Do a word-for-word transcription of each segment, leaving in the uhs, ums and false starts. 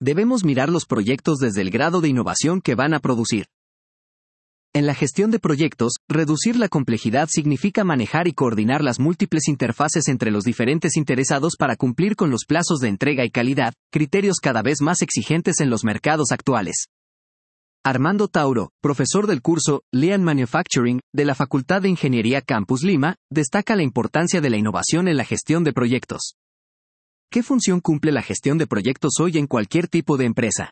Debemos mirar los proyectos desde el grado de innovación que van a producir. En la gestión de proyectos, reducir la complejidad significa manejar y coordinar las múltiples interfaces entre los diferentes interesados para cumplir con los plazos de entrega y calidad, criterios cada vez más exigentes en los mercados actuales. Armando Tauro, profesor del curso Lean Manufacturing de la Facultad de Ingeniería Campus Lima, destaca la importancia de la innovación en la gestión de proyectos. ¿Qué función cumple la gestión de proyectos hoy en cualquier tipo de empresa?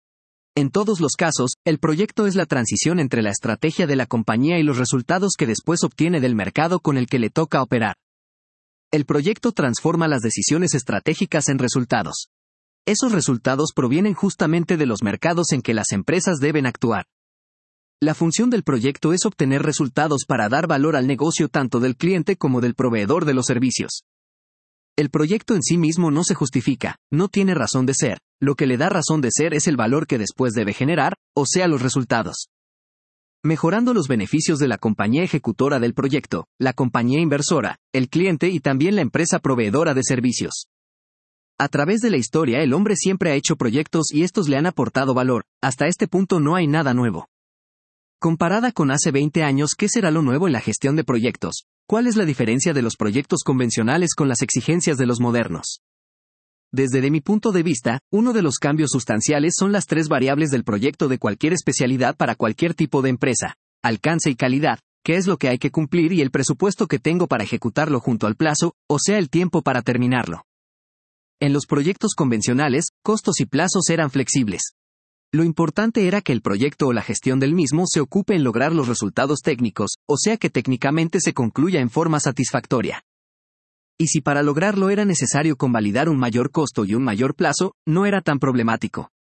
En todos los casos, el proyecto es la transición entre la estrategia de la compañía y los resultados que después obtiene del mercado con el que le toca operar. El proyecto transforma las decisiones estratégicas en resultados. Esos resultados provienen justamente de los mercados en que las empresas deben actuar. La función del proyecto es obtener resultados para dar valor al negocio tanto del cliente como del proveedor de los servicios. El proyecto en sí mismo no se justifica, no tiene razón de ser, lo que le da razón de ser es el valor que después debe generar, o sea los resultados. Mejorando los beneficios de la compañía ejecutora del proyecto, la compañía inversora, el cliente y también la empresa proveedora de servicios. A través de la historia el hombre siempre ha hecho proyectos y estos le han aportado valor, hasta este punto no hay nada nuevo. Comparada con hace veinte años, ¿qué será lo nuevo en la gestión de proyectos? ¿Cuál es la diferencia de los proyectos convencionales con las exigencias de los modernos? Desde de mi punto de vista, uno de los cambios sustanciales son las tres variables del proyecto de cualquier especialidad para cualquier tipo de empresa: alcance y calidad, qué es lo que hay que cumplir y el presupuesto que tengo para ejecutarlo junto al plazo, o sea el tiempo para terminarlo. En los proyectos convencionales, costos y plazos eran flexibles. Lo importante era que el proyecto o la gestión del mismo se ocupe en lograr los resultados técnicos, o sea que técnicamente se concluya en forma satisfactoria. Y si para lograrlo era necesario convalidar un mayor costo y un mayor plazo, no era tan problemático.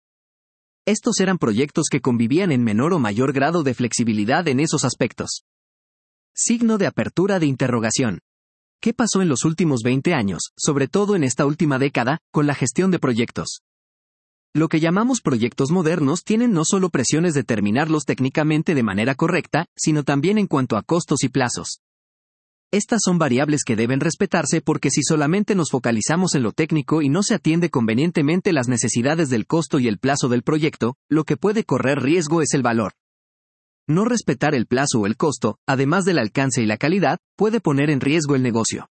Estos eran proyectos que convivían en menor o mayor grado de flexibilidad en esos aspectos. Signo de apertura de interrogación. ¿Qué pasó en los últimos veinte años, sobre todo en esta última década, con la gestión de proyectos? Lo que llamamos proyectos modernos tienen no solo presiones de terminarlos técnicamente de manera correcta, sino también en cuanto a costos y plazos. Estas son variables que deben respetarse porque si solamente nos focalizamos en lo técnico y no se atiende convenientemente las necesidades del costo y el plazo del proyecto, lo que puede correr riesgo es el valor. No respetar el plazo o el costo, además del alcance y la calidad, puede poner en riesgo el negocio.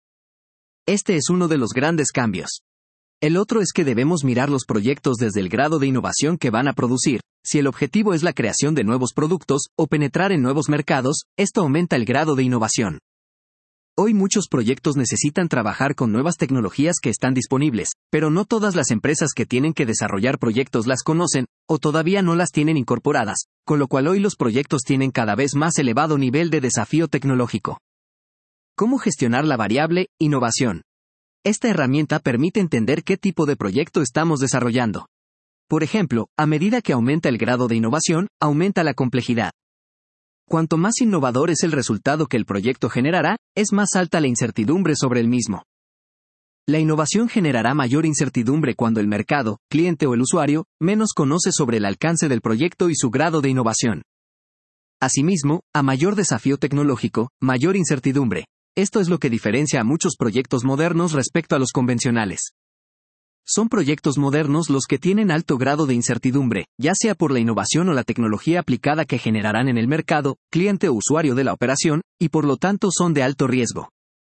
Este es uno de los grandes cambios. El otro es que debemos mirar los proyectos desde el grado de innovación que van a producir. Si el objetivo es la creación de nuevos productos o penetrar en nuevos mercados, esto aumenta el grado de innovación. Hoy muchos proyectos necesitan trabajar con nuevas tecnologías que están disponibles, pero no todas las empresas que tienen que desarrollar proyectos las conocen, o todavía no las tienen incorporadas, con lo cual hoy los proyectos tienen cada vez más elevado nivel de desafío tecnológico. ¿Cómo gestionar la variable innovación? Esta herramienta permite entender qué tipo de proyecto estamos desarrollando. Por ejemplo, a medida que aumenta el grado de innovación, aumenta la complejidad. Cuanto más innovador es el resultado que el proyecto generará, es más alta la incertidumbre sobre el mismo. La innovación generará mayor incertidumbre cuando el mercado, cliente o el usuario, menos conoce sobre el alcance del proyecto y su grado de innovación. Asimismo, a mayor desafío tecnológico, mayor incertidumbre. Esto es lo que diferencia a muchos proyectos modernos respecto a los convencionales. Son proyectos modernos los que tienen alto grado de incertidumbre, ya sea por la innovación o la tecnología aplicada que generarán en el mercado, cliente o usuario de la operación, y por lo tanto son de alto riesgo.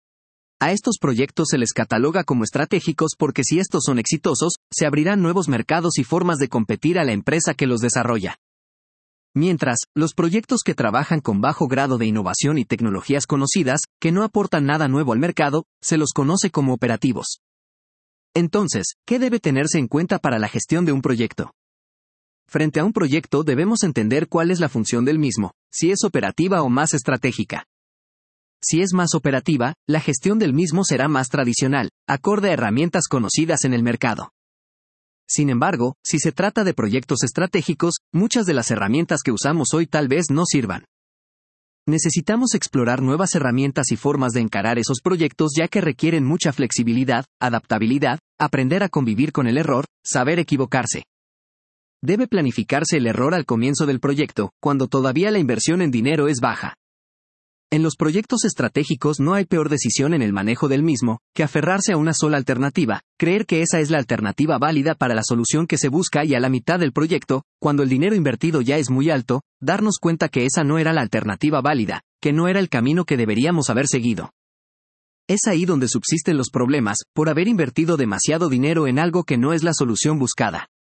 A estos proyectos se les cataloga como estratégicos porque si estos son exitosos, se abrirán nuevos mercados y formas de competir a la empresa que los desarrolla. Mientras, los proyectos que trabajan con bajo grado de innovación y tecnologías conocidas, que no aportan nada nuevo al mercado, se los conoce como operativos. Entonces, ¿qué debe tenerse en cuenta para la gestión de un proyecto? Frente a un proyecto debemos entender cuál es la función del mismo, si es operativa o más estratégica. Si es más operativa, la gestión del mismo será más tradicional, acorde a herramientas conocidas en el mercado. Sin embargo, si se trata de proyectos estratégicos, muchas de las herramientas que usamos hoy tal vez no sirvan. Necesitamos explorar nuevas herramientas y formas de encarar esos proyectos ya que requieren mucha flexibilidad, adaptabilidad, aprender a convivir con el error, saber equivocarse. Debe planificarse el error al comienzo del proyecto, cuando todavía la inversión en dinero es baja. En los proyectos estratégicos no hay peor decisión en el manejo del mismo, que aferrarse a una sola alternativa, creer que esa es la alternativa válida para la solución que se busca y a la mitad del proyecto, cuando el dinero invertido ya es muy alto, darnos cuenta que esa no era la alternativa válida, que no era el camino que deberíamos haber seguido. Es ahí donde subsisten los problemas, por haber invertido demasiado dinero en algo que no es la solución buscada.